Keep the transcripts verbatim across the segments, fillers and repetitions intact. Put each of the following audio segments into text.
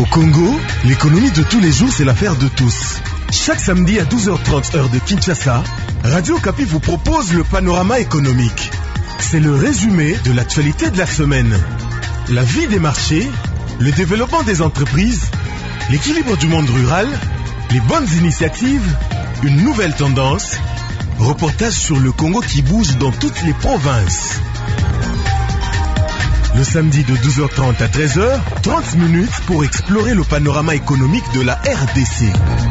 Au Congo, l'économie de tous les jours, c'est l'affaire de tous. Chaque samedi à douze heures trente heure de Kinshasa, Radio Okapi vous propose le panorama économique. C'est le résumé de l'actualité de la semaine. La vie des marchés, le développement des entreprises, l'équilibre du monde rural, les bonnes initiatives, une nouvelle tendance, reportage sur le Congo qui bouge dans toutes les provinces. Le samedi de douze heures trente à treize heures, trente minutes pour explorer le panorama économique de la R D C.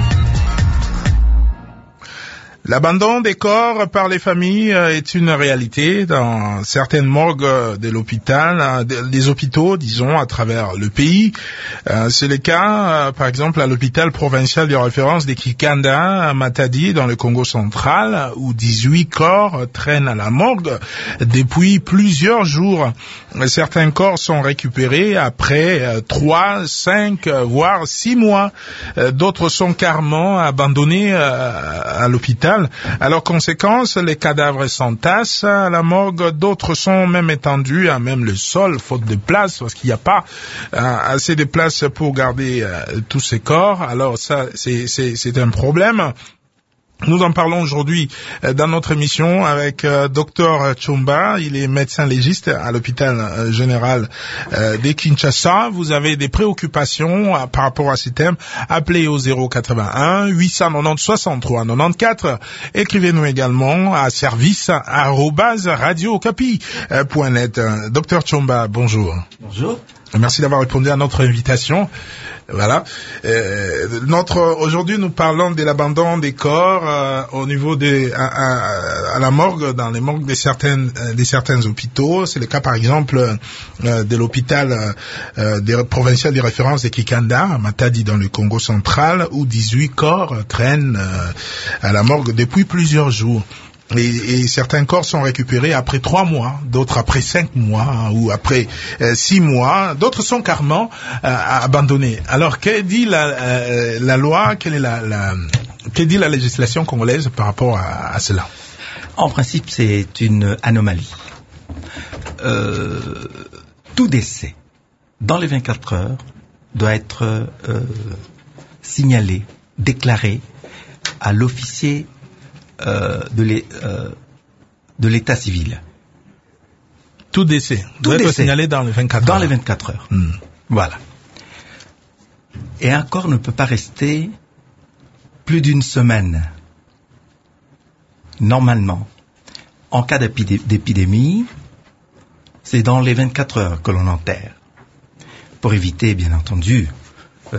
L'abandon des corps par les familles est une réalité dans certaines morgues de l'hôpital, des hôpitaux, disons, à travers le pays. C'est le cas, par exemple, à l'hôpital provincial de référence de Kikanda, à Matadi, dans le Congo central, où dix-huit corps traînent à la morgue depuis plusieurs jours. Certains corps sont récupérés après trois, cinq, voire six mois. D'autres sont carrément abandonnés à l'hôpital. Alors, conséquence, les cadavres s'entassent à la morgue, d'autres sont même étendus à même le sol, faute de place, parce qu'il n'y a pas euh, assez de place pour garder euh, tous ces corps. Alors ça, c'est, c'est, c'est un problème. Nous en parlons aujourd'hui dans notre émission avec euh, Docteur Tshomba. Il est médecin légiste à l'hôpital euh, général euh, de Kinshasa. Vous avez des préoccupations euh, par rapport à ces thèmes. Appelez au zéro quatre-vingt-un huit cent quatre-vingt-dix soixante-trois quatre-vingt-quatorze. Écrivez-nous également à service arobase radio okapi point net. Docteur Tshomba, bonjour. Bonjour. Merci d'avoir répondu à notre invitation. Voilà. Euh, notre aujourd'hui, nous parlons de l'abandon des corps euh, au niveau des à, à, à la morgue, dans les morgues de certaines de certains hôpitaux. C'est le cas, par exemple, euh, de l'hôpital euh, des provincial de référence de Kikanda, à Matadi, dans le Congo central, où dix-huit corps traînent euh, à la morgue depuis plusieurs jours. Et, et certains corps sont récupérés après trois mois, d'autres après cinq mois hein, ou après euh, six mois, d'autres sont carrément euh, abandonnés. Alors, que dit la, euh, la loi, quelle est la, la, que dit la législation congolaise par rapport à, à cela? En principe, c'est une anomalie. Euh, tout décès dans les vingt-quatre heures doit être euh, signalé, déclaré à l'officier Euh, de, l'é, euh, de l'état civil. Tout décès Tout doit décès être signalé dans les vingt-quatre dans heures. les vingt-quatre heures. Hmm. Voilà. Et un corps ne peut pas rester plus d'une semaine. Normalement, en cas d'épidé- d'épidémie, c'est dans les vingt-quatre heures que l'on enterre. Pour éviter, bien entendu, euh,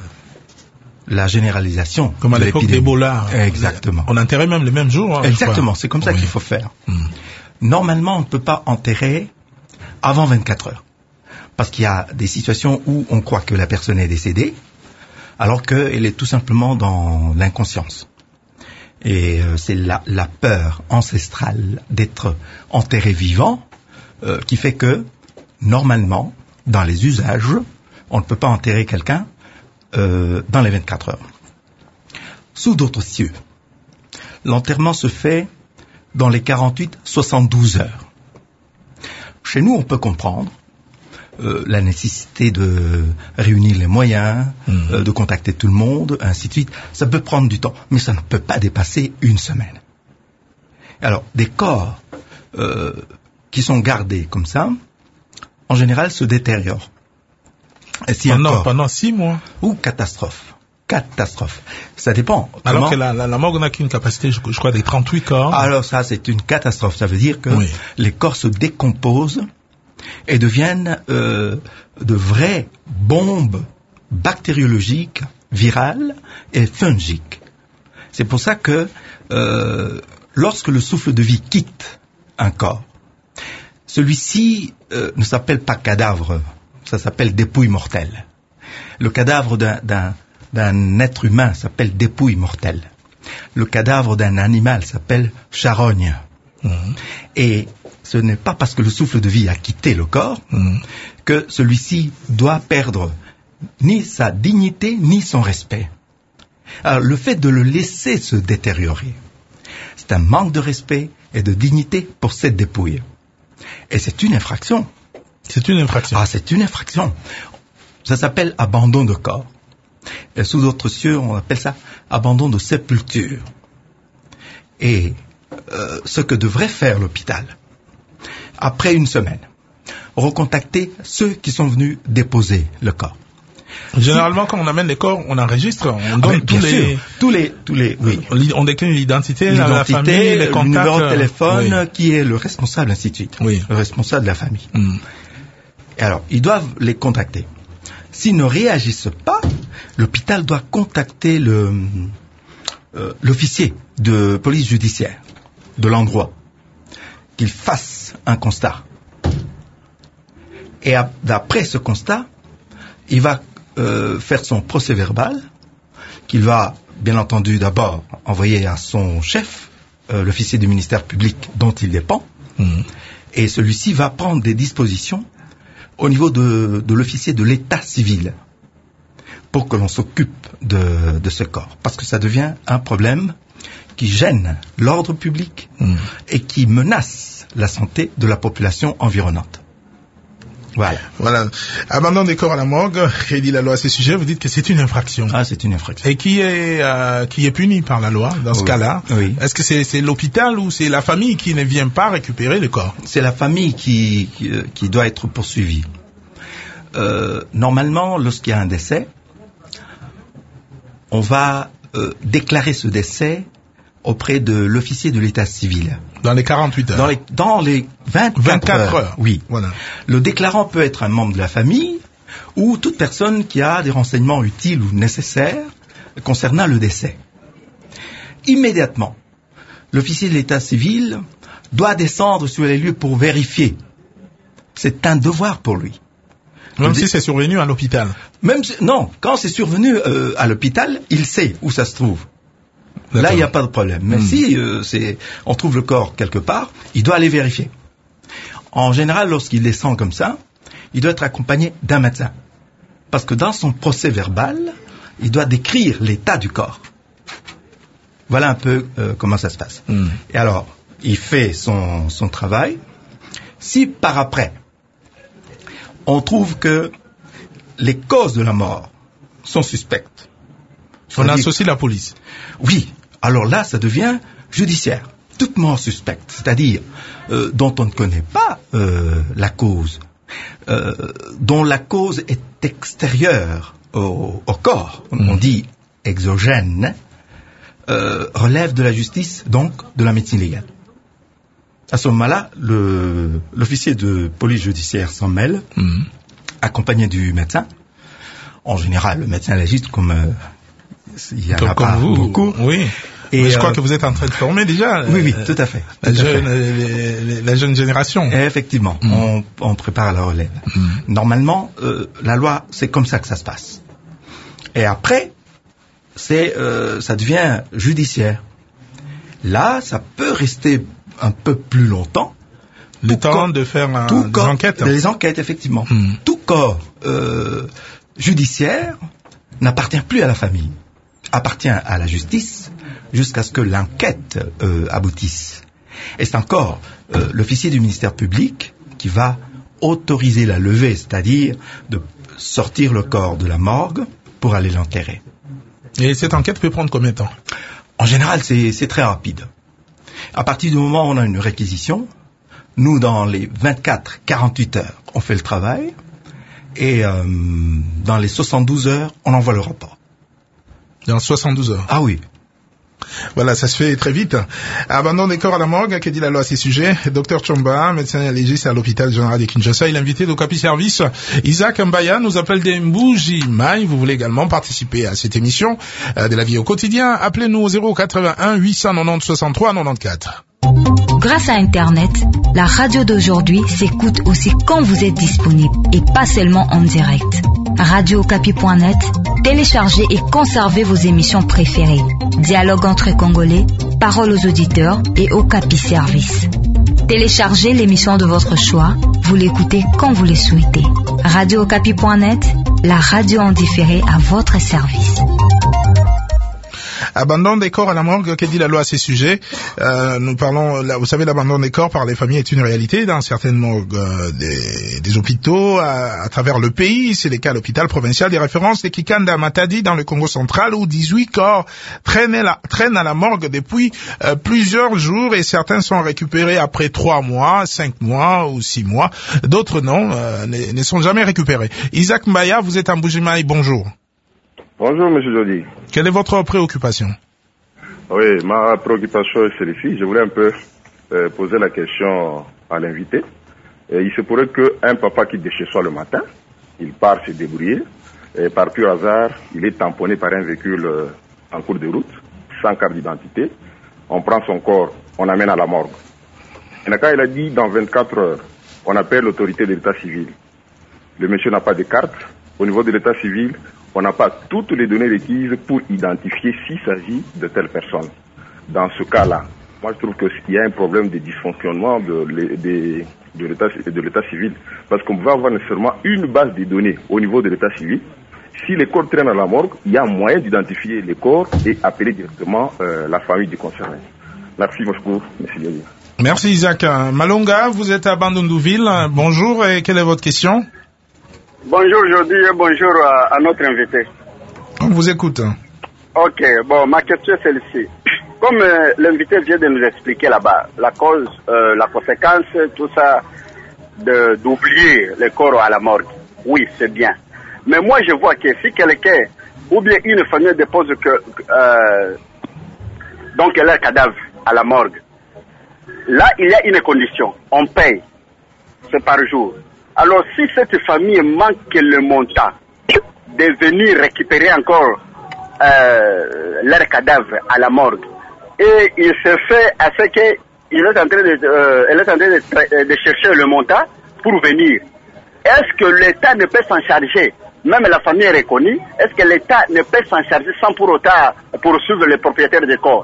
la généralisation. Comme à de l'époque l'épidémie. d'Ebola. Exactement. On enterrait même les mêmes jours. Hein, Exactement, c'est comme ça oui. qu'il faut faire. Hmm. Normalement, on ne peut pas enterrer avant vingt-quatre heures. Parce qu'il y a des situations où on croit que la personne est décédée, alors qu'elle est tout simplement dans l'inconscience. Et euh, c'est la, la peur ancestrale d'être enterré vivant euh, qui fait que, normalement, dans les usages, on ne peut pas enterrer quelqu'un Euh, dans les vingt-quatre heures. Sous d'autres cieux, l'enterrement se fait dans les quarante-huit à soixante-douze heures. Chez nous, on peut comprendre euh, la nécessité de réunir les moyens, mmh. euh, de contacter tout le monde, ainsi de suite. Ça peut prendre du temps, mais ça ne peut pas dépasser une semaine. Alors, des corps euh, qui sont gardés comme ça, en général, se détériorent. Et si pendant, corps, pendant six mois. Ou catastrophe. Catastrophe. Ça dépend. Alors Comment? que la, la, la morgue n'a qu'une capacité, je, je crois, des trente-huit corps. Alors ça, c'est une catastrophe. Ça veut dire que oui. les corps se décomposent et deviennent euh, de vraies bombes bactériologiques, virales et fungiques. C'est pour ça que euh, lorsque le souffle de vie quitte un corps, celui-ci euh, ne s'appelle pas cadavre. Ça s'appelle dépouille mortelle. Le cadavre d'un, d'un, d'un être humain s'appelle dépouille mortelle. Le cadavre d'un animal s'appelle charogne. Mmh. Et ce n'est pas parce que le souffle de vie a quitté le corps mmh. que celui-ci doit perdre ni sa dignité ni son respect. Alors, le fait de le laisser se détériorer, c'est un manque de respect et de dignité pour cette dépouille. Et c'est une infraction. C'est une infraction. Ah, c'est une infraction. Ça s'appelle abandon de corps. Et sous d'autres cieux, on appelle ça abandon de sépulture. Et euh, ce que devrait faire l'hôpital, après une semaine, recontacter ceux qui sont venus déposer le corps. Généralement, quand on amène les corps, on enregistre, on donne ah, tous, les, tous les, tous les, oui. On décline l'identité, l'identité, la famille, les contacts, le numéro de téléphone, oui. qui est le responsable, ainsi de suite. Oui. Le responsable de la famille. Mm. Et alors, ils doivent les contacter. S'ils ne réagissent pas, l'hôpital doit contacter le, euh, l'officier de police judiciaire de l'endroit, qu'il fasse un constat. Et à, d'après ce constat, il va euh, faire son procès verbal, qu'il va, bien entendu, d'abord envoyer à son chef, euh, l'officier du ministère public dont il dépend, mmh. et celui-ci va prendre des dispositions au niveau de, de l'officier de l'état civil pour que l'on s'occupe de, de ce corps. Parce que ça devient un problème qui gêne l'ordre public mmh. et qui menace la santé de la population environnante. Voilà. Voilà. Abandon des corps à la morgue, et dit la loi à ce sujet, vous dites que c'est une infraction. Ah, c'est une infraction. Et qui est, euh, qui est puni par la loi, dans ce oui. cas-là? Oui. Est-ce que c'est, c'est l'hôpital ou c'est la famille qui ne vient pas récupérer le corps? C'est la famille qui, qui, qui doit être poursuivie. Euh, normalement, lorsqu'il y a un décès, on va euh, déclarer ce décès auprès de l'officier de l'état civil. Dans les quarante-huit heures. Dans les, dans les vingt-quatre, vingt-quatre heures. heures. Oui. Voilà. Le déclarant peut être un membre de la famille ou toute personne qui a des renseignements utiles ou nécessaires concernant le décès. Immédiatement, l'officier de l'état civil doit descendre sur les lieux pour vérifier. C'est un devoir pour lui. Même si c'est survenu à l'hôpital. Même si, non, quand c'est survenu euh, à l'hôpital, il sait où ça se trouve. D'accord. Là, il n'y a pas de problème. Mais mmh. si euh, c'est, on trouve le corps quelque part, il doit aller vérifier. En général, lorsqu'il descend comme ça, il doit être accompagné d'un médecin. Parce que dans son procès verbal, il doit décrire l'état du corps. Voilà un peu euh, comment ça se passe. Mmh. Et alors, il fait son, son travail. Si par après, on trouve que les causes de la mort sont suspectes. On associe la police. Oui. Alors là, ça devient judiciaire. Toute mort suspecte, c'est-à-dire euh, dont on ne connaît pas euh, la cause, euh, dont la cause est extérieure au, au corps, mmh. on dit exogène, euh, relève de la justice, donc de la médecine légale. À ce moment-là, le, l'officier de police judiciaire s'en mêle, mmh. accompagné du médecin. En général, le médecin légiste comme... Euh, il y en a comme pas vous, beaucoup. Oui. Et Mais je euh, crois que vous êtes en train de former déjà. Oui, oui, tout à fait. La, tout jeune, à fait. Les, les, la jeune génération. Et effectivement, mmh. on, on prépare la relève. Mmh. Normalement, euh, la loi, c'est comme ça que ça se passe. Et après, c'est, euh, ça devient judiciaire. Là, ça peut rester un peu plus longtemps. Le temps corps, de faire un, des corps, enquêtes. Des enquêtes, effectivement. Mmh. Tout corps euh, judiciaire n'appartient plus à la famille, appartient à la justice jusqu'à ce que l'enquête euh, aboutisse. Et c'est encore euh, l'officier du ministère public qui va autoriser la levée, c'est-à-dire de sortir le corps de la morgue pour aller l'enterrer. Et cette enquête peut prendre combien de temps? En général, c'est, c'est très rapide. À partir du moment où on a une réquisition, nous, dans les vingt-quatre à quarante-huit heures, on fait le travail, et euh, dans les soixante-douze heures, on envoie le rapport. Dans soixante-douze heures? Ah oui. Voilà, ça se fait très vite. Abandon des corps à la morgue, que dit la loi à ces sujets? Docteur Chomba, médecin légiste à l'hôpital général de Kinshasa, il est invité d'Okapi Service. Isaac Mbaya nous appelle des Mbuji-Maï. Vous voulez également participer à cette émission euh, de la vie au quotidien? Appelez-nous au zéro quatre-vingt-un huit cent quatre-vingt-dix soixante-trois quatre-vingt-quatorze. Grâce à Internet, la radio d'aujourd'hui s'écoute aussi quand vous êtes disponible et pas seulement en direct. radio okapi point net, téléchargez et conservez vos émissions préférées. Dialogue entre Congolais, paroles aux auditeurs et Okapi Service. Téléchargez l'émission de votre choix, vous l'écoutez quand vous le souhaitez. radio okapi point net, la radio en différé à votre service. Abandon des corps à la morgue, que dit la loi à ces sujets? euh, Nous parlons, là, vous savez, l'abandon des corps par les familles est une réalité dans certaines morgues euh, des, des hôpitaux à, à travers le pays. C'est le cas à l'hôpital provincial des références de Kikanda Matadi dans le Congo central, où dix-huit corps traînent, la, traînent à la morgue depuis euh, plusieurs jours, et certains sont récupérés après trois mois, cinq mois ou six mois. D'autres non, euh, ne, ne sont jamais récupérés. Isaac Mbaya, vous êtes en Mbujimayi, bonjour. Bonjour, monsieur Jody. Quelle est votre préoccupation? Oui, ma préoccupation est celle-ci. Je voulais un peu euh, poser la question à l'invité. Et il se pourrait qu'un papa quitte de chez soi le matin, il part se débrouiller, et par pur hasard, il est tamponné par un véhicule euh, en cours de route, sans carte d'identité. On prend son corps, on l'amène à la morgue. Et quand il a dit dans vingt-quatre heures, on appelle l'autorité de l'état civil. Le monsieur n'a pas de carte. Au niveau de l'état civil, on n'a pas toutes les données requises pour identifier s'il s'agit de telle personne. Dans ce cas-là, moi je trouve qu'il y a un problème de dysfonctionnement de, de, de, l'état, de l'état civil, parce qu'on va avoir nécessairement une base de données au niveau de l'état civil. Si les corps traînent à la morgue, il y a moyen d'identifier les corps et appeler directement euh, la famille du concerné. Merci beaucoup, monsieur Lévi. Merci Isaac. Malonga, vous êtes à Bandundouville. Bonjour, et quelle est votre question? Bonjour Jody et bonjour à, à notre invité. On vous écoute. Ok, bon, ma question est celle-ci. Comme euh, l'invité vient de nous expliquer là-bas, la cause, euh, la conséquence, tout ça, de, d'oublier les corps à la morgue, oui, c'est bien. Mais moi, je vois que si quelqu'un, ou bien une famille dépose que, euh, donc leur cadavre à la morgue, là, il y a une condition, on paye, c'est par jour. Alors, si cette famille manque le montant de venir récupérer encore euh, leur cadavre à la morgue, et il se fait à ce qu'il est en train de, euh, elle est en train de, de chercher le montant pour venir, est-ce que l'État ne peut s'en charger? Même la famille est reconnue, est-ce que l'État ne peut s'en charger sans pour autant poursuivre les propriétaires des corps?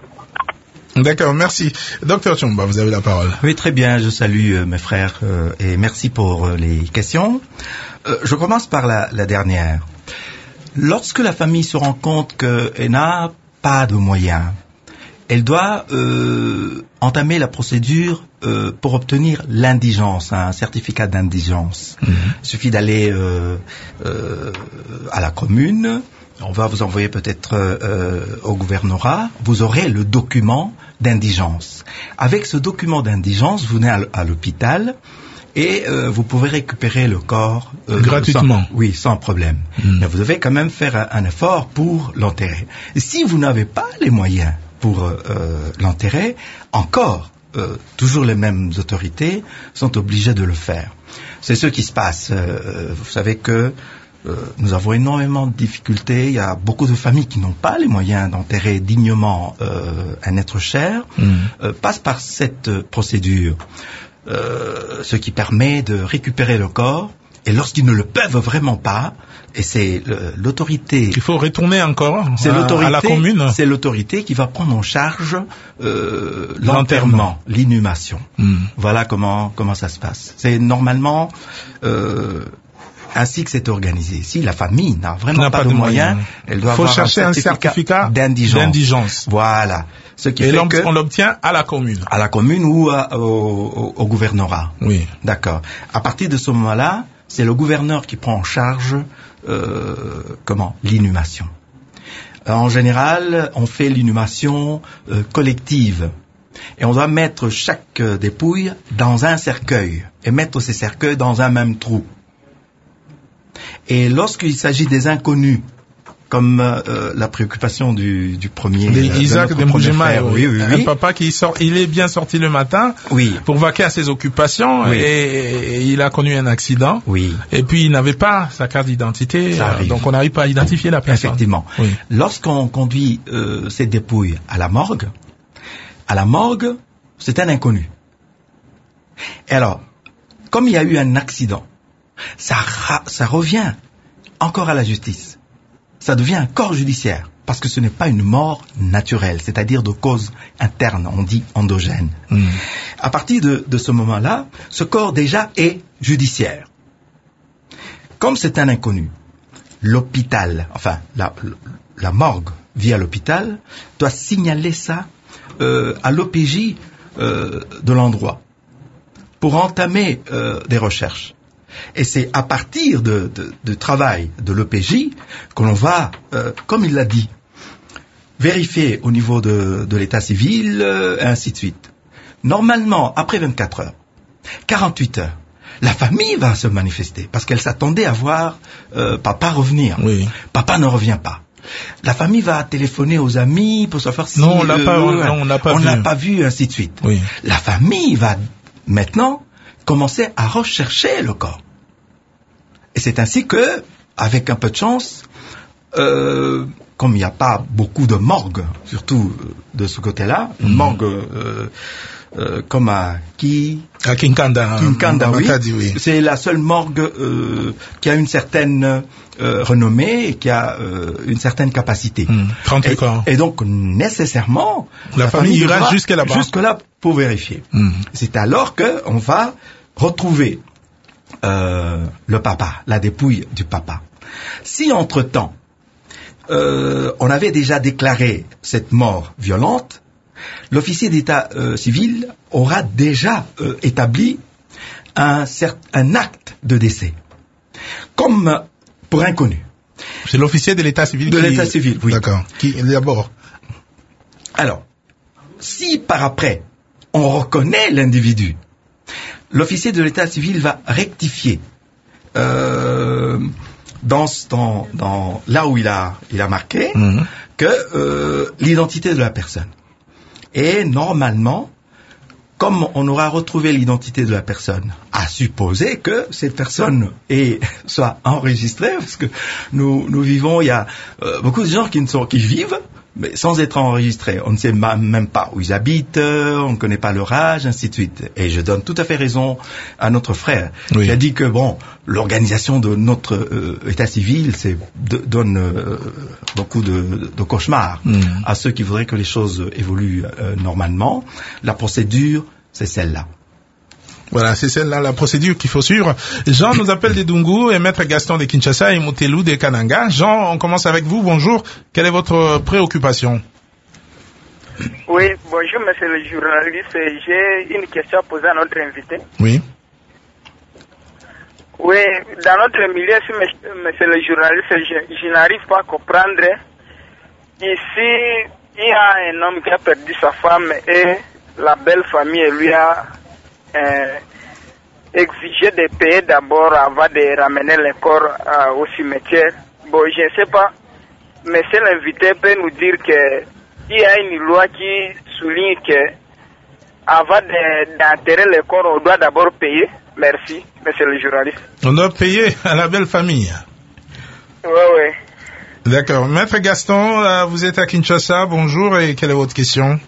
D'accord, merci. Docteur Tchomba, vous avez la parole. Oui, très bien, je salue euh, mes frères euh, et merci pour euh, les questions. Euh, je commence par la, la dernière. Lorsque la famille se rend compte qu'elle n'a pas de moyens, elle doit euh, entamer la procédure euh, pour obtenir l'indigence, un certificat d'indigence. Mmh. Il suffit d'aller euh, euh, à la commune. On va vous envoyer peut-être euh, au gouvernorat. Vous aurez le document d'indigence. Avec ce document d'indigence, vous venez à, à l'hôpital et euh, vous pouvez récupérer le corps euh, gratuitement. Sans, oui, sans problème. Mm. Mais vous devez quand même faire un, un effort pour l'enterrer. Et si vous n'avez pas les moyens pour euh, l'enterrer, encore, euh, toujours les mêmes autorités sont obligées de le faire. C'est ce qui se passe. Euh, vous savez que Euh, nous avons énormément de difficultés. Il y a beaucoup de familles qui n'ont pas les moyens d'enterrer dignement euh, un être cher, mmh. euh, passent par cette euh, procédure, euh, ce qui permet de récupérer le corps. Et lorsqu'ils ne le peuvent vraiment pas, et c'est le, l'autorité... Il faut retourner encore c'est à, l'autorité, à la commune. C'est l'autorité qui va prendre en charge euh, l'enterrement, l'inhumation. Mmh. Voilà comment comment ça se passe. C'est normalement... Euh, ainsi que c'est organisé. Si la famille n'a vraiment n'a pas, pas de, de moyens, moyens, elle doit faut avoir chercher un certificat, un certificat d'indigence. d'indigence. Voilà. Ce qui Et fait que on l'obtient à la commune. À la commune ou à, au, au, au gouvernorat. Oui. D'accord. À partir de ce moment-là, c'est le gouverneur qui prend en charge euh, comment l'inhumation. En général, on fait l'inhumation euh, collective. Et on doit mettre chaque euh, dépouille dans un cercueil et mettre ces cercueils dans un même trou. Et lorsqu'il s'agit des inconnus, comme euh, la préoccupation du, du premier... Euh, Isaac de Mbujimayi, oui, oui, oui. Un papa qui sort, il est bien sorti le matin oui. pour vaquer à ses occupations oui. et, et il a connu un accident. Oui. Et puis il n'avait pas sa carte d'identité, euh, donc on n'arrive pas à identifier la personne. Effectivement. Oui. Lorsqu'on conduit euh, ces dépouilles à la morgue, à la morgue, c'est un inconnu. Et alors, comme il y a eu un accident, ça, ra- ça revient encore à la justice. Ça devient un corps judiciaire, parce que ce n'est pas une mort naturelle, c'est-à-dire de cause interne, on dit endogène. Mmh. À partir de, de ce moment-là, ce corps déjà est judiciaire. Comme c'est un inconnu, l'hôpital, enfin la, la morgue, vit à l'hôpital doit signaler ça euh, à l'O P J euh, de l'endroit pour entamer euh, des recherches. Et c'est à partir de, de, de travail de l'O P J que l'on va, euh, comme il l'a dit, vérifier au niveau de, de l'état civil, euh, et ainsi de suite. Normalement, après vingt-quatre heures, quarante-huit heures, la famille va se manifester parce qu'elle s'attendait à voir euh, papa revenir. Oui. Papa ne revient pas. La famille va téléphoner aux amis pour savoir si... Non, on l'a euh, pas, euh, on, on l'a pas on vu. l'a pas vu, ainsi de suite. Oui. La famille va maintenant commencer à rechercher le corps. Et c'est ainsi que, avec un peu de chance, euh, comme il n'y a pas beaucoup de morgues, surtout de ce côté-là, une Mm. morgue euh, euh, comme à Ki, À Kinkanda. Kinkanda, oui. Matadi, oui. C'est la seule morgue euh, qui a une certaine euh, renommée et qui a euh, une certaine capacité. Mm. trente-huit Et, corps. et donc, nécessairement, La famille ira devra jusque là-bas. jusque là pour vérifier. Mm. C'est alors qu'on va retrouver euh, le papa, la dépouille du papa. Si entre-temps, euh, on avait déjà déclaré cette mort violente, l'officier d'état euh, civil aura déjà euh, établi un, cert- un acte de décès, comme pour inconnu. C'est l'officier de l'état civil De qui... l'état civil, oui. D'accord. Qui, d'abord. Alors, si par après, on reconnaît l'individu, l'officier de l'état civil va rectifier euh, dans, dans, dans là où il a, il a marqué Mhm. que euh, l'identité de la personne. Et normalement, comme on aura retrouvé l'identité de la personne, à supposer que cette personne est, soit enregistrée, parce que nous, nous vivons, il y a euh, beaucoup de gens qui, ne sont, qui vivent, mais sans être enregistrés. On ne sait ma- même pas où ils habitent, euh, on ne connaît pas leur âge, ainsi de suite. Et je donne tout à fait raison à notre frère. Oui. Il a dit que, bon, l'organisation de notre euh, état civil c'est, de, donne euh, beaucoup de, de cauchemars Mhm. à ceux qui voudraient que les choses évoluent euh, normalement. La procédure, c'est celle-là. Voilà, c'est celle-là la procédure qu'il faut suivre. Jean nous appelle de Dungu et Maître Gaston de Kinshasa et Moutelou de Kananga. Jean, on commence avec vous. Bonjour. Quelle est votre préoccupation? Oui, bonjour monsieur le journaliste. J'ai une question à poser à notre invité. Oui. Oui, dans notre milieu, si monsieur monsieur le journaliste, je, je n'arrive pas à comprendre. Ici, il y a un homme qui a perdu sa femme et la belle famille lui a euh, exigé de payer d'abord avant de ramener le corps euh, au cimetière. Bon, je ne sais pas, monsieur l'invité peut nous dire que il y a une loi qui souligne que avant de- d'enterrer le corps, on doit d'abord payer. Merci, monsieur le journaliste. On doit payer à la belle famille. Oui, oui. D'accord. Maître Gaston, euh, vous êtes à Kinshasa. Bonjour et quelle est votre question?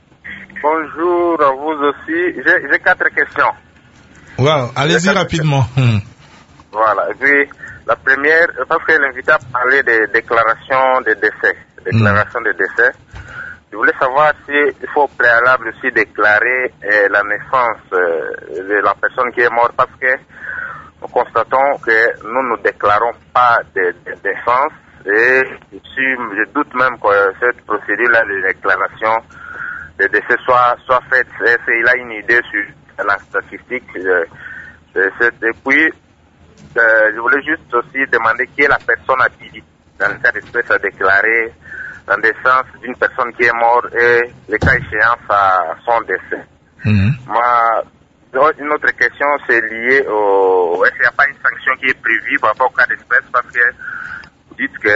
Bonjour à vous aussi. J'ai j'ai quatre questions. Wow, allez-y D'accord. rapidement. Hmm. Voilà. Et puis, la première, parce que l'invité a parlé des déclarations de décès. Déclaration de décès. Je voulais savoir s'il faut au préalable aussi déclarer euh, la naissance euh, de la personne qui est morte, parce que nous constatons que nous ne déclarons pas de, de naissance, et je, suis- je doute même que cette procédure-là de déclaration de décès soit, soit faite. Est-ce qu'il a une idée sur la statistique de, de cette- Et puis, euh, je voulais juste aussi demander qui est la personne habilitée dans le cas d'espèce à déclarer la naissance d'une personne qui est morte et le cas échéant à son décès. Mhm. Ma, une autre question, c'est lié au... Est-ce qu'il n'y a pas une sanction qui est prévue par rapport au cas d'espèce, parce que vous dites que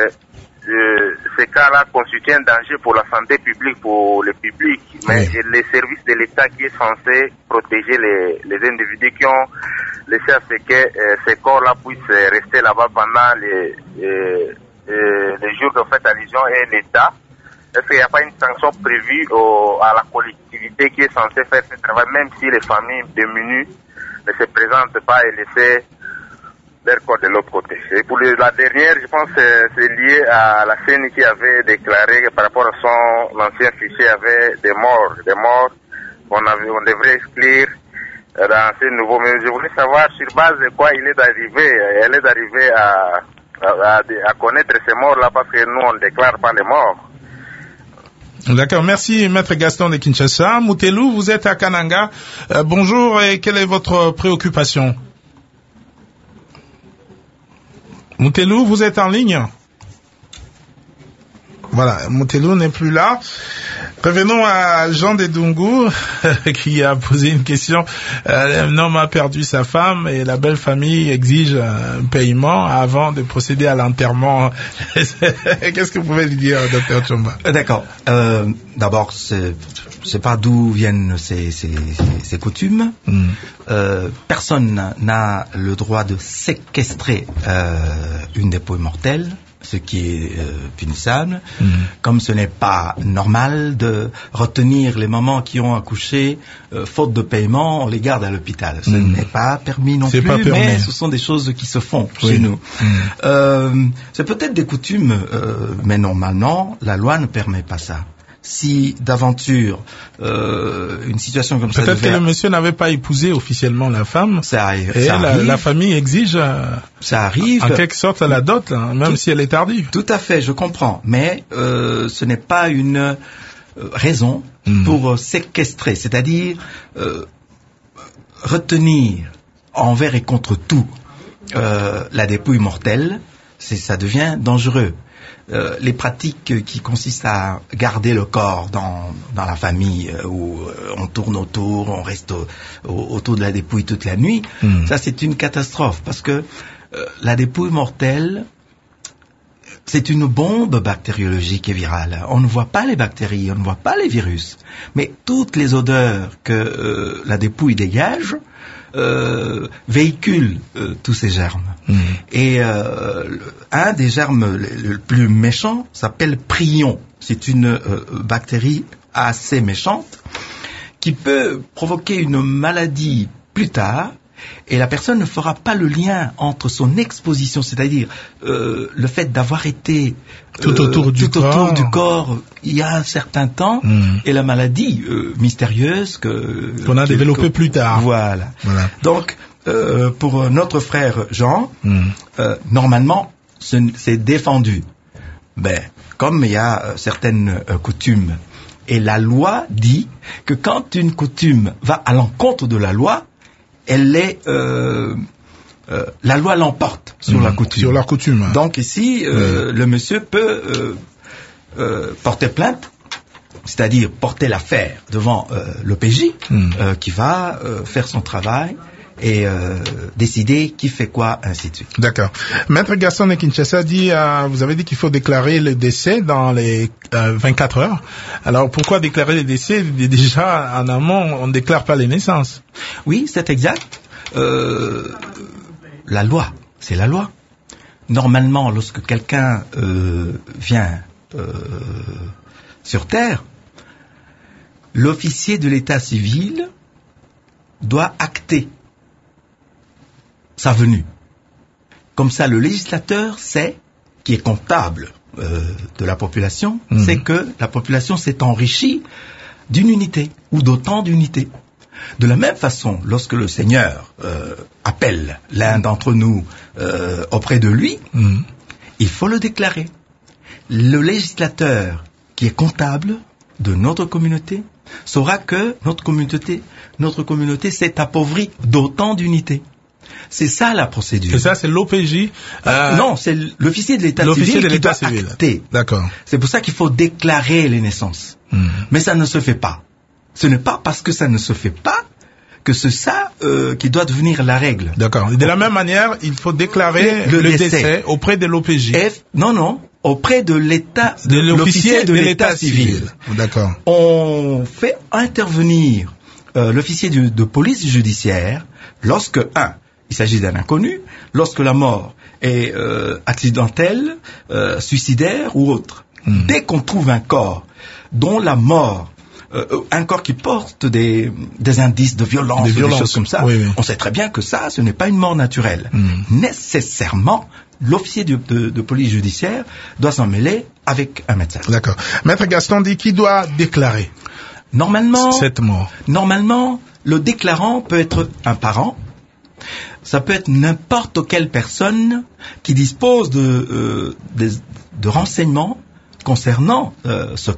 euh, ces cas-là constituent un danger pour la santé publique, pour le public, mais Oui. les services de l'État qui est censé protéger les, les individus qui ont laissé à ce que euh, ces corps-là puissent rester là-bas pendant les, euh, euh, les jours de fête allusion, et l'État, est-ce qu'il n'y a pas une sanction prévue au, à la collectivité qui est censée faire ce travail, même si les familles démunies ne se présentent pas et laissent leur corps de l'autre côté? Et pour le- la dernière, je pense que c'est lié à la C E N I qui avait déclaré que par rapport à son ancien fichier, il y avait des morts, des morts qu'on avait, on devrait exclure euh, dans ce nouveau. Mais je voulais savoir sur base de quoi il est arrivé, elle est arrivée à, à, à- à connaître ces morts-là, parce que nous, on ne déclare pas les morts. D'accord, merci Maître Gaston de Kinshasa. Moutelou, vous êtes à Kananga. Euh, bonjour, et quelle est votre préoccupation? Moutelou, vous êtes en ligne? Voilà, Moutelou n'est plus là. Revenons à Jean de Dungu qui a posé une question. Euh, un homme a perdu sa femme et la belle famille exige un paiement avant de procéder à l'enterrement. Qu'est-ce que vous pouvez lui dire, docteur Tchomba? D'accord. Euh, d'abord, c'est, c'est pas d'où viennent ces, ces, ces coutumes. Mm. Euh, personne n'a le droit de séquestrer euh, une dépouille mortelle, ce qui est euh, punissable. Mmh. Comme ce n'est pas normal de retenir les mamans qui ont accouché, euh, faute de paiement, on les garde à l'hôpital. Ce mmh. n'est pas permis non c'est plus, pas permis. Mais ce sont des choses qui se font oui. chez nous. Mmh. Euh, c'est peut-être des coutumes, euh, mais normalement, la loi ne permet pas ça. Si d'aventure euh, une situation comme peut-être ça devait... que le monsieur n'avait pas épousé officiellement la femme, ça arrive, et ça la, arrive. la famille exige euh, ça arrive en quelque sorte la dot, hein, même tout, si elle est tardive. Tout à fait, je comprends, mais euh, ce n'est pas une euh, raison mmh. pour euh, séquestrer, c'est-à-dire euh, retenir envers et contre tout euh, la dépouille mortelle, c'est, ça devient dangereux. Euh, les pratiques qui consistent à garder le corps dans, dans la famille, euh, où euh, on tourne autour, on reste au, au, autour de la dépouille toute la nuit, mmh. ça c'est une catastrophe, parce que euh, la dépouille mortelle, c'est une bombe bactériologique et virale. On ne voit pas les bactéries, on ne voit pas les virus, mais toutes les odeurs que euh, la dépouille dégage euh, véhiculent euh, tous ces germes. Mmh. Et euh, un des germes le, le plus méchant s'appelle prion. C'est une euh, bactérie assez méchante qui peut provoquer une maladie plus tard. Et la personne ne fera pas le lien entre son exposition, c'est-à-dire euh, le fait d'avoir été euh, tout, autour, du, tout corps. autour du corps il y a un certain temps, mmh. et la maladie euh, mystérieuse que qu'on a développée plus tard. Voilà. voilà. Donc, euh, pour notre frère Jean, mmh. euh, normalement, ce, c'est défendu. Ben, comme il y a euh, certaines euh, coutumes, et la loi dit que quand une coutume va à l'encontre de la loi, elle est, euh, euh, la loi l'emporte sur mmh, la coutume. Sur la coutume. Hein. Donc ici, euh, mmh. le monsieur peut euh, euh, porter plainte, c'est-à-dire porter l'affaire devant euh, l'O P J, mmh. euh, qui va euh, faire son travail et euh, décider qui fait quoi, ainsi de suite. D'accord. Maître Gaston de Kinshasa dit, euh, vous avez dit qu'il faut déclarer le décès dans les euh, vingt-quatre heures. Alors pourquoi déclarer les décès? Déjà en amont, on ne déclare pas les naissances. Oui, c'est exact. Euh, la loi, c'est la loi. Normalement, lorsque quelqu'un euh, vient euh, sur Terre, l'officier de l'état civil doit acter sa venue. Comme ça, le législateur sait, qui est comptable euh, de la population, mmh. sait que la population s'est enrichie d'une unité ou d'autant d'unités. De la même façon, lorsque le Seigneur euh, appelle l'un d'entre nous euh, auprès de lui, mmh. il faut le déclarer. Le législateur qui est comptable de notre communauté saura que notre communauté, notre communauté s'est appauvrie d'autant d'unités. C'est ça la procédure. C'est ça, c'est l'O P J. Euh, non, c'est l'officier de l'état l'officier civil de qui l'état doit civil. acter. D'accord. C'est pour ça qu'il faut déclarer les naissances. Mmh. Mais ça ne se fait pas. Ce n'est pas parce que ça ne se fait pas que c'est ça euh, qui doit devenir la règle. D'accord. De la même manière, il faut déclarer le, le décès. décès auprès de l'O P J. F, non, non, auprès de l'état de, de l'officier de, de l'état civil. civil. D'accord. On fait intervenir euh, l'officier de, de police judiciaire lorsque un il s'agit d'un inconnu, lorsque la mort est euh, accidentelle, euh, suicidaire ou autre. Mmh. Dès qu'on trouve un corps dont la mort, euh, un corps qui porte des, des indices de violence, des, des violences. choses comme ça, oui, oui. on sait très bien que ça, ce n'est pas une mort naturelle. Mmh. Nécessairement, l'officier de, de, de police judiciaire doit s'en mêler avec un médecin. D'accord. Maître Gaston dit qui doit déclarer normalement, cette mort. Normalement, le déclarant peut être un parent. Ça peut être n'importe quelle personne qui dispose de, euh, de, de renseignements concernant euh, ce corps.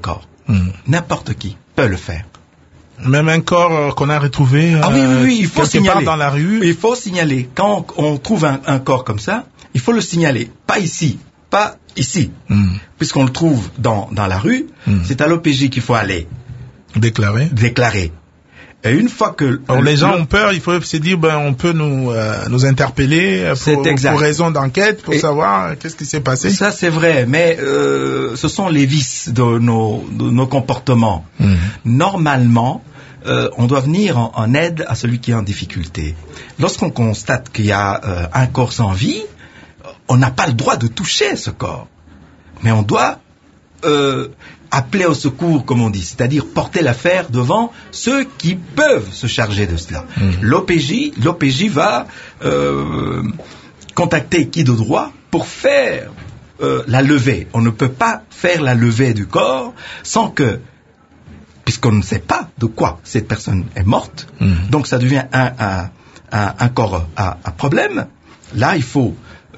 Mmh. N'importe qui peut le faire. Même un corps euh, qu'on a retrouvé euh, ah oui, oui, oui, il faut quelque signaler. part dans la rue. Il faut signaler. Quand on, on trouve un, un corps comme ça, il faut le signaler. Pas ici, pas ici. Mm. Puisqu'on le trouve dans, dans la rue, mm. c'est à l'O P J qu'il faut aller. Déclarer. Déclarer. Et une fois que... Alors les gens ont peur, il faut se dire, ben, on peut nous, euh, nous interpeller pour, pour raison d'enquête, pour et savoir qu'est-ce qui s'est passé. Ça, c'est vrai, mais euh, ce sont les vices de nos, de nos comportements. Mmh. Normalement, euh, on doit venir en, en aide à celui qui est en difficulté. Lorsqu'on constate qu'il y a euh, un corps sans vie, on n'a pas le droit de toucher ce corps. Mais on doit... Euh, appeler au secours, comme on dit, c'est-à-dire porter l'affaire devant ceux qui peuvent se charger de cela. Mmh. L'O P J, l'O P J va euh, contacter qui de droit pour faire euh, la levée. On ne peut pas faire la levée du corps sans que, puisqu'on ne sait pas de quoi cette personne est morte, mmh. donc ça devient un, un, un, un corps à, à problème. Là, il faut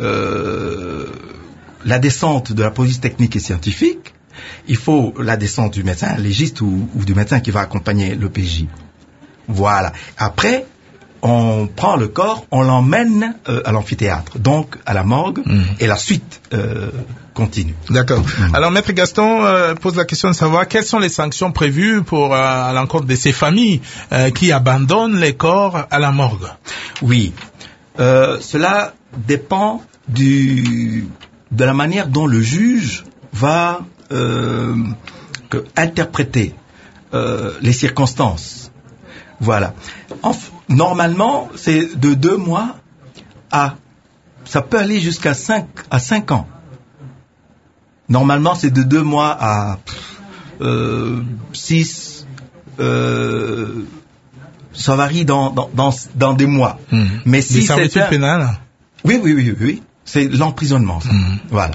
euh, la descente de la police technique et scientifique. Il faut la descente du médecin légiste ou, ou du médecin qui va accompagner l'O P J. Voilà. Après, on prend le corps, on l'emmène euh, à l'amphithéâtre, donc à la morgue, mmh. et la suite euh, continue. D'accord. Mmh. Alors, Maître Gaston euh, pose la question de savoir quelles sont les sanctions prévues pour euh, à l'encontre de ces familles euh, qui abandonnent les corps à la morgue. Oui. Euh, cela dépend du, de la manière dont le juge va Euh, que interpréter euh, les circonstances. Voilà. Enf- normalement, c'est de deux mois à, ça peut aller jusqu'à cinq à cinq ans. Normalement, c'est de deux mois à euh, six. Euh, ça varie dans dans dans, dans des mois. Mmh. Mais si c'est un pénal. Oui, oui, oui, oui. C'est l'emprisonnement. Ça. Mmh. Voilà.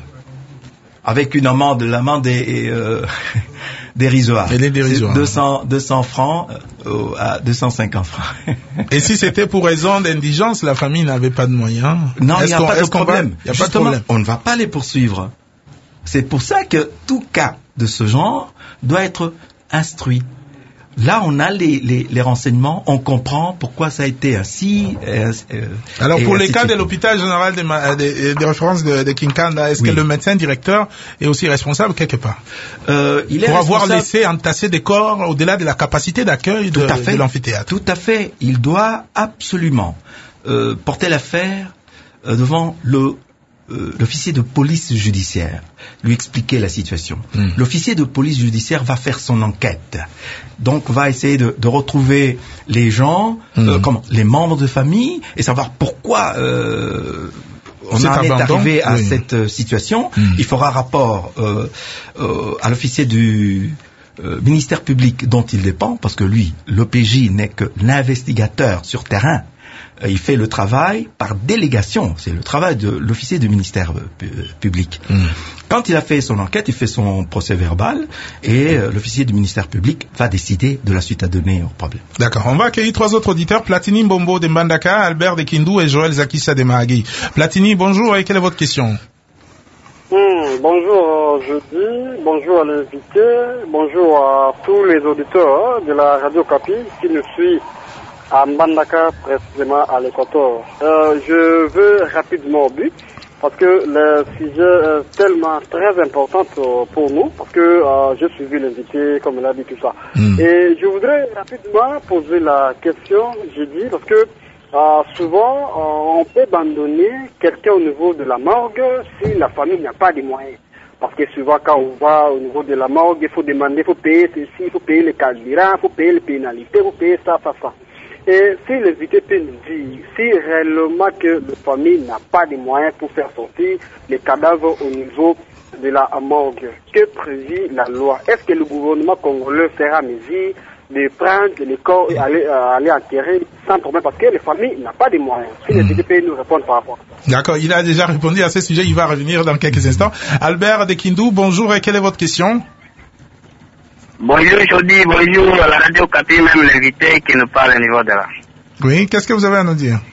Avec une amende, l'amende est euh, dérisoire. Elle est dérisoire. deux cents, deux cents francs euh, à deux cent cinquante francs. Et si c'était pour raison d'indigence, la famille n'avait pas de moyens? Non, il n'y a pas de problème. Il n'y a pas de problème. On ne va pas les poursuivre. C'est pour ça que tout cas de ce genre doit être instruit. Là, on a les, les, les renseignements, on comprend pourquoi ça a été ainsi. Euh, euh, Alors, pour les cas de l'hôpital général des de, de références de, de Kinkanda, est-ce oui. que le médecin directeur est aussi responsable quelque part euh, il est pour responsable... avoir laissé entasser des corps au-delà de la capacité d'accueil de, de l'amphithéâtre? Tout à fait. Il doit absolument euh, porter l'affaire euh, devant le Euh, l'officier de police judiciaire, lui expliquer la situation. Mmh. L'officier de police judiciaire va faire son enquête. Donc, va essayer de, de retrouver les gens, mmh. euh, comment, les membres de famille, et savoir pourquoi euh, on en est arrivé à oui. cette euh, situation. Mmh. Il fera rapport euh, euh, à l'officier du euh, ministère public dont il dépend, parce que lui, l'O P J n'est que l'investigateur sur terrain. Il fait le travail par délégation. C'est le travail de l'officier du ministère euh, public. Mmh. Quand il a fait son enquête, il fait son procès verbal et euh, l'officier du ministère public va décider de la suite à donner au problème. D'accord. On va accueillir trois autres auditeurs. Platini Mbombo de Mbandaka, Albert de Kindu et Joël Zakissa de Mahagui. Platini, bonjour et quelle est votre question? Mmh, bonjour Jeudi, bonjour à l'invité, bonjour à tous les auditeurs de la Radio Capi qui nous suivent à Mbandaka, précisément à l'Équateur. Euh, je veux rapidement au but, parce que le sujet est tellement très important pour nous, parce que euh, j'ai suivi l'invité, comme il a dit tout ça. Mm. Et je voudrais rapidement poser la question, j'ai dit, parce que euh, souvent, euh, on peut abandonner quelqu'un au niveau de la morgue si la famille n'a pas de moyens. Parce que souvent, quand on va au niveau de la morgue, il faut demander, il faut payer ceci, il faut payer les carburants, il faut payer les pénalités, il faut payer ça, ça, ça. Et si l'invité peut nous dire, si réellement que la famille n'a pas de moyens pour faire sortir les cadavres au niveau de la morgue, que prévit la loi? Est-ce que le gouvernement congolais fera mesure de prendre les corps et aller, euh, aller enterrer sans problème? Parce que les familles n'ont pas de moyens. Si mmh. l'invité peut nous répondre par rapport à ça. D'accord, il a déjà répondu à ce sujet, il va revenir dans quelques instants. Albert de Kindu, bonjour et quelle est votre question? Bonjour Jody, bonjour à la Radio Capi, même l'invité qui nous parle au niveau de là. Oui, qu'est-ce que vous avez à nous dire?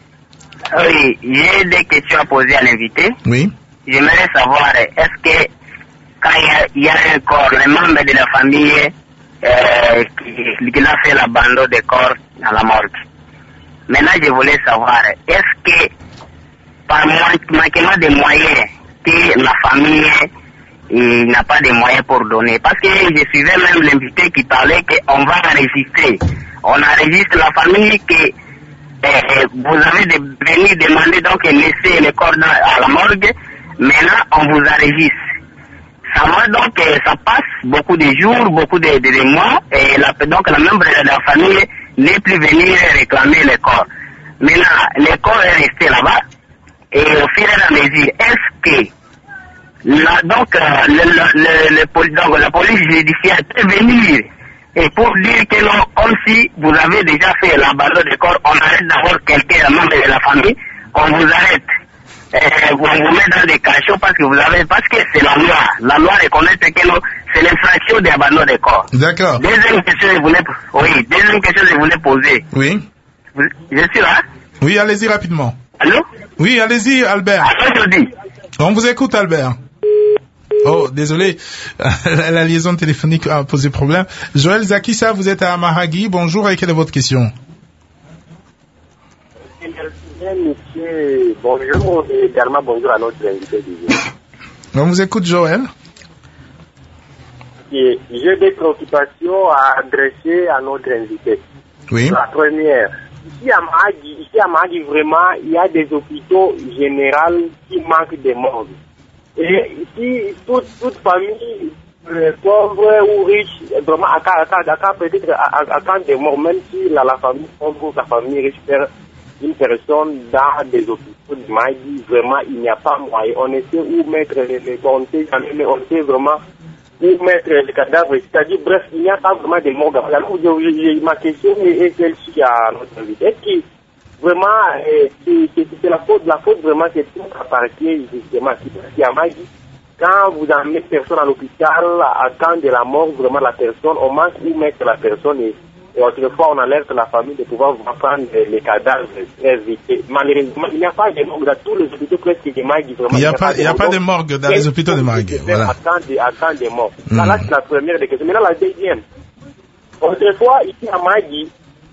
Oui, j'ai des questions à poser à l'invité. Oui. J'aimerais savoir, est-ce que quand il y a, il y a un corps, les membres de la famille euh, qui, qui a fait l'abandon des corps à la morgue. Maintenant, je voulais savoir, est-ce que par manquement de moyens, que la famille n'a pas de moyens pour donner? Parce que je suivais même l'invité qui parlait qu'on va enregistrer. On enregistre la famille que euh, vous avez de venir demander donc laisser les corps à la morgue. Maintenant, on vous enregistre. Ça va donc, ça passe beaucoup de jours, beaucoup de, de, de mois, et la, donc la membre de la famille n'est plus venir réclamer le corps. Maintenant, le corps est resté là-bas, et au fur et à mesure, est-ce que la, donc, le, le, le, le, donc la police judiciaire peut venir et pour dire que non, comme si vous avez déjà fait l'abandon de corps, on arrête d'avoir quelqu'un, un membre de la famille, on vous arrête. Euh, vous vous mettez dans des cachots parce que vous avez, parce que c'est la loi. La loi reconnaît que non, c'est l'infraction d'abandon de corps. D'accord. Deuxième question, je voulais, oui, deuxième question, je voulais poser. Oui. Vous, je suis là? Oui, allez-y rapidement. Allô? Oui, allez-y, Albert. Allô, je dis. On vous écoute, Albert. Oh, désolé, la liaison téléphonique a posé problème. Joël Zakissa, vous êtes à Mahagi. Bonjour, et quelle est votre question? Monsieur, bonjour et également bonjour à notre invité du jour. On vous écoute, Joël. J'ai des préoccupations à adresser à notre invité. Oui. La première, ici à Mahagi, ici à Mahagi, vraiment, il y a des hôpitaux généraux qui manquent de monde. Et ici, toute, toute famille, euh, pauvre ou riche, vraiment, à cas, à cas, à cas peut-être à, à, à cas de mort, même si la, la famille pauvre ou la famille riche perd une personne dans des hôpitaux de Mahagi, vraiment, il n'y a pas moyen. On essaie où mettre les, les on sait jamais, mais on sait vraiment où mettre les cadavres. C'est-à-dire, bref, il n'y a pas vraiment de morgue. Alors, ma question est celle-ci à notre invité. Est-ce que vraiment, euh, c'est la faute, la faute vraiment, c'est tout appartient justement. C'est à Mahagi. Quand vous amenez personne à l'hôpital, à temps de la mort, vraiment la personne, on manque où mettre la personne et, et autrefois on alerte la famille de pouvoir prendre les, les cadavres très vite. Malheureusement, il n'y a pas de morgue dans tous les hôpitaux presque de Mahagi. Il n'y a, pas, il y a pas de morgue dans les hôpitaux de Mahagi. Voilà. À temps de, à temps de mort. Mm. Là, là c'est la première des questions. Maintenant, la deuxième. Autrefois, ici à Mahagi,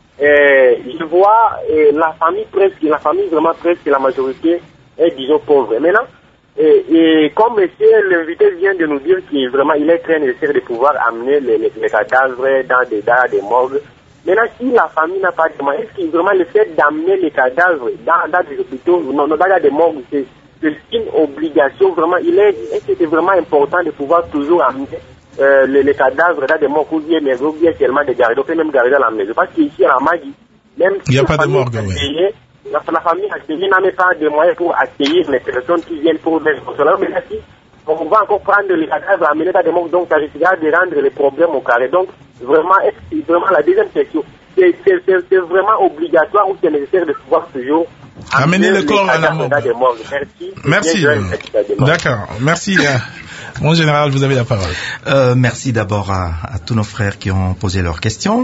Euh, je vois euh, la famille presque, la famille vraiment presque, la majorité est disons pauvre. Et maintenant, et, et comme monsieur l'invité vient de nous dire qu'il vraiment il est très nécessaire de pouvoir amener les, les, les cadavres dans des, dans des morgues. Maintenant, si la famille n'a pas de moyens, est-ce que vraiment le fait d'amener les cadavres dans, dans des hôpitaux, non, non, dans des morgues, c'est une obligation vraiment, il est, est-ce que c'est vraiment important de pouvoir toujours amener Euh, les, les cadavres dans des morgues ou bien, mais ou bien seulement des garder, donc même garder dans la maison. Parce qu'ici à Mahagi, même si il n'y a pas de morgue, oui. La, la famille accueillie n'a même pas de moyens pour accueillir les personnes qui viennent pour les consoler. Mais si on va encore prendre les cadavres et amener dans des morgues, donc ça risquera de rendre les problèmes au carré. Donc vraiment, est-ce, vraiment la deuxième question, c'est vraiment obligatoire ou c'est nécessaire de pouvoir toujours amener le corps à la morgue. Merci. Merci. D'accord. Merci. Mon général, vous avez la parole. Euh, merci d'abord à, à tous nos frères qui ont posé leurs questions.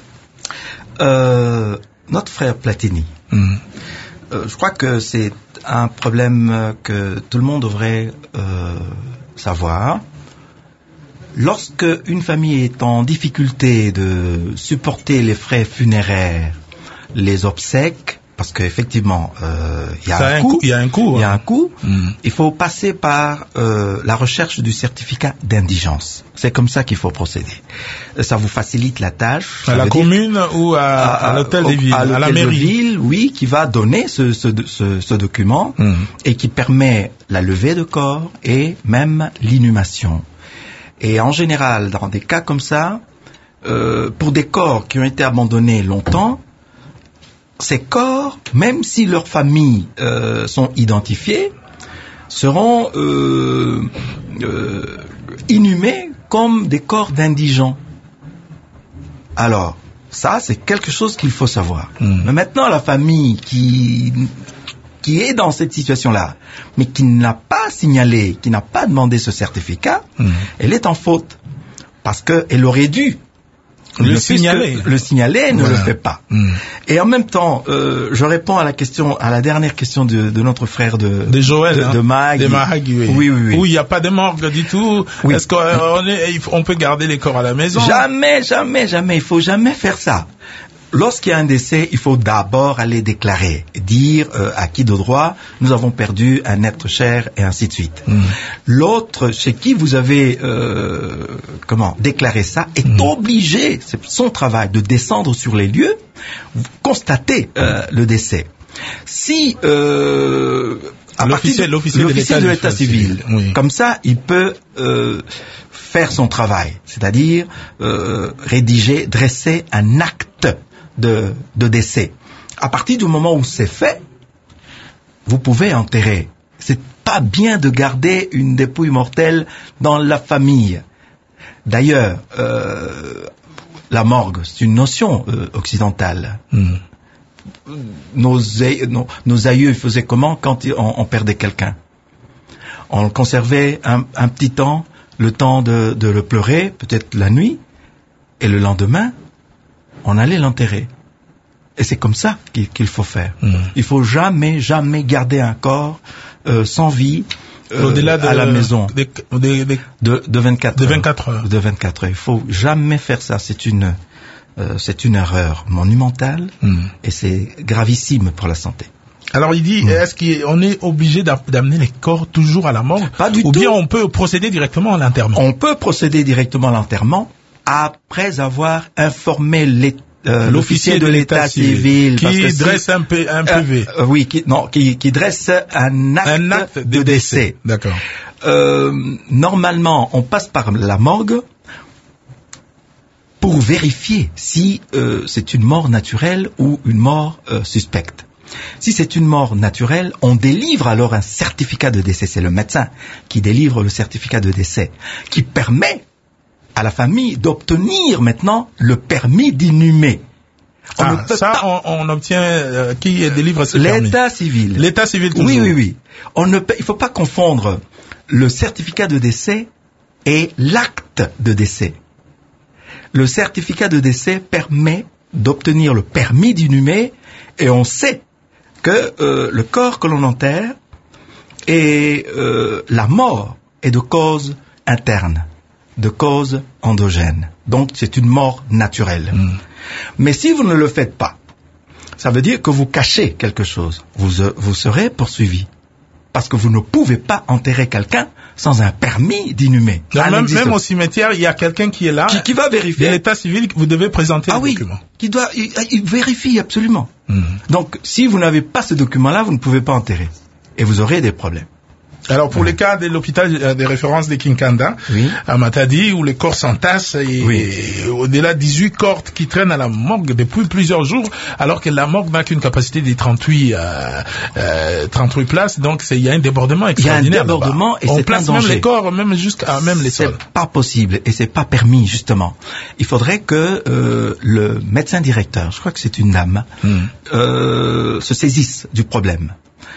Euh, notre frère Platini, mm. euh, je crois que c'est un problème que tout le monde devrait euh, savoir. Lorsque une famille est en difficulté de supporter les frais funéraires, les obsèques, parce qu'effectivement, euh, il y a un coût, il y a un coût, il y a un coût. Mm. Il faut passer par euh, la recherche du certificat d'indigence. C'est comme ça qu'il faut procéder. Ça vous facilite la tâche. À la commune ou à, à, à l'hôtel des villes, à, à la mairie. De ville, oui, qui va donner ce, ce, ce, ce document mm. et qui permet la levée de corps et même l'inhumation. Et en général, dans des cas comme ça, euh, pour des corps qui ont été abandonnés longtemps, ces corps, même si leurs familles euh, sont identifiées, seront euh, euh, inhumés comme des corps d'indigents. Alors, ça, c'est quelque chose qu'il faut savoir. Mmh. Mais maintenant, la famille qui, qui est dans cette situation-là, mais qui n'a pas signalé, qui n'a pas demandé ce certificat, mmh. elle est en faute. Parce qu'elle aurait dû Le signaler. Le signaler ne voilà. le fait pas. Mm. Et en même temps, euh, je réponds à la question, à la dernière question de, de notre frère de de Joël, de, hein, de Mahagui. De Mahagui, oui. Oui, oui, oui. Où il n'y a pas de morgue du tout. Oui. Est-ce qu'on est, on peut garder les corps à la maison? Jamais, jamais, jamais. Il faut jamais faire ça. Lorsqu'il y a un décès, il faut d'abord aller déclarer, dire euh, à qui de droit, nous avons perdu un être cher, et ainsi de suite. Mm. L'autre, chez qui vous avez euh, comment déclaré ça, est mm. obligé, c'est son travail, de descendre sur les lieux, constater euh, le décès. Si euh, à l'officier, de, l'officier de l'état, de l'état civil, oui. comme ça, il peut euh, faire son travail, c'est-à-dire euh, rédiger, dresser un acte De, de décès. À partir du moment où c'est fait, vous pouvez enterrer. C'est pas bien de garder une dépouille mortelle dans la famille. D'ailleurs, euh, la morgue, c'est une notion euh, occidentale. Mm. Nos, nos, nos aïeux faisaient comment quand on, on perdait quelqu'un? On le conservait un, un petit temps, le temps de, de le pleurer, peut-être la nuit, et le lendemain, on allait l'enterrer. Et c'est comme ça qu'il, qu'il faut faire. Mmh. Il faut jamais, jamais garder un corps euh, sans vie euh, Au-delà de, à la maison de, de, de, de, de vingt-quatre de vingt-quatre heures. De vingt-quatre heures. Il faut jamais faire ça. C'est une, euh, c'est une erreur monumentale mmh. et c'est gravissime pour la santé. Alors il dit, mmh. est-ce qu'on est obligé d'amener les corps toujours à la morgue? Pas du Ou tout. bien on peut procéder directement à l'enterrement? On peut procéder directement à l'enterrement après avoir informé l'État. Euh, l'officier de l'état civil, qui parce que dresse si, un, P, un P V. Euh, oui, qui, non, qui, qui dresse un acte, un acte de, de décès. décès. D'accord. Euh, normalement, on passe par la morgue pour vérifier si euh, c'est une mort naturelle ou une mort euh, suspecte. Si c'est une mort naturelle, on délivre alors un certificat de décès. C'est le médecin qui délivre le certificat de décès, qui permet à la famille d'obtenir maintenant le permis d'inhumer. On ah, ça, pas... on, on obtient euh, qui délivre ce L'état permis? L'état civil. L'état civil toujours. Oui, oui, oui. On ne, il ne faut pas confondre le certificat de décès et l'acte de décès. Le certificat de décès permet d'obtenir le permis d'inhumer et on sait que euh, le corps que l'on enterre et euh, la mort est de cause interne, de cause endogène. Donc c'est une mort naturelle. Mmh. Mais si vous ne le faites pas, ça veut dire que vous cachez quelque chose. Vous, vous serez poursuivi. Parce que vous ne pouvez pas enterrer quelqu'un sans un permis d'inhumer. Même, même au cimetière, il y a quelqu'un qui est là. Qui, qui va vérifier. De l'état civil, vous devez présenter ah le oui, document. Qui doit, il, il vérifie absolument. Mmh. Donc, si vous n'avez pas ce document-là, vous ne pouvez pas enterrer. Et vous aurez des problèmes. Alors pour ouais. les cas de l'hôpital des références de Kinkanda, oui. à Matadi, où les corps s'entassent et, oui. et au-delà de dix-huit corps qui traînent à la morgue depuis plusieurs jours, alors que la morgue n'a qu'une capacité de trente-huit, euh, euh, trente-huit places, donc il y a un débordement extraordinaire. Il y a un débordement là-bas. et On c'est place un danger. même les corps, même jusqu'à même les sols. C'est pas possible et c'est pas permis justement. Il faudrait que euh, le médecin directeur, je crois que c'est une dame, mm. euh, se saisisse du problème.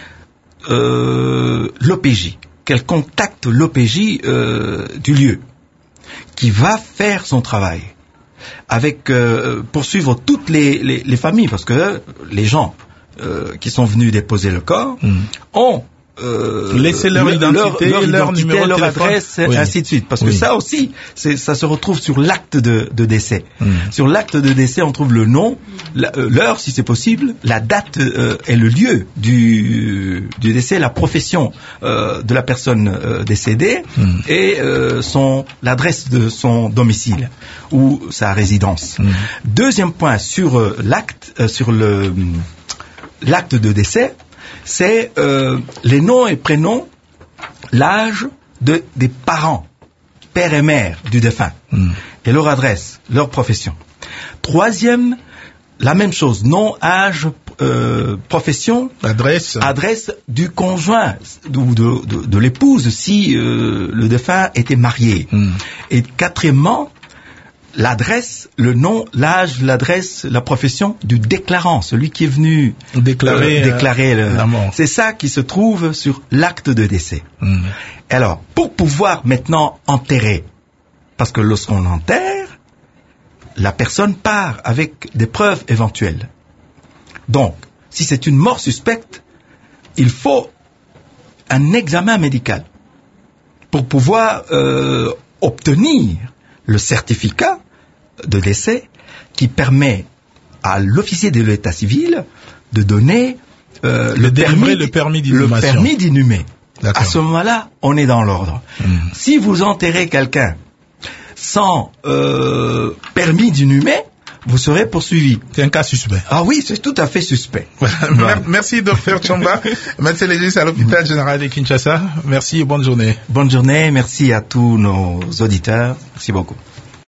Euh, l'O P J, qu'elle contacte l'O P J euh, du lieu, qui va faire son travail, avec euh, poursuivre toutes les, les, les familles, parce que les gens euh, qui sont venus déposer le corps mmh. ont euh, laissé leur, le, identité, leur, leur, leur, identité, numéro leur de téléphone. adresse, oui. ainsi de suite. Parce oui. que ça aussi, c'est, ça se retrouve sur l'acte de, de décès. Mmh. Sur l'acte de décès, on trouve le nom, la, euh, l'heure si c'est possible, la date euh, et le lieu du, du décès, la profession euh, de la personne euh, décédée mmh. et euh, son, l'adresse de son domicile ou sa résidence. Mmh. Deuxième point sur euh, l'acte, euh, sur le l'acte de décès, c'est euh, les noms et prénoms, l'âge de, des parents, père et mère du défunt, mm. et leur adresse, leur profession. Troisième, la même chose, nom, âge, euh, profession, adresse, adresse du conjoint ou de, de, de l'épouse si euh, le défunt était marié. Mm. Et quatrièmement, l'adresse, le nom, l'âge, l'adresse, la profession du déclarant, celui qui est venu déclarer, euh, déclarer euh, le, la mort. C'est ça qui se trouve sur l'acte de décès. Mmh. Alors, pour pouvoir maintenant enterrer, parce que lorsqu'on enterre, la personne part avec des preuves éventuelles. Donc, si c'est une mort suspecte, il faut un examen médical pour pouvoir euh, obtenir le certificat de décès qui permet à l'officier de l'état civil de donner euh, le, permis, le permis d'inhumation. Le permis d'inhumer. À ce moment-là, on est dans l'ordre. Mmh. Si vous enterrez quelqu'un sans euh, permis d'inhumer, vous serez poursuivi. C'est un cas suspect. Ah oui, c'est tout à fait suspect. Voilà. Merci, docteur Tchamba, médecin légiste à l'hôpital général de Kinshasa. Merci et bonne journée. Bonne journée, merci à tous nos auditeurs. Merci beaucoup.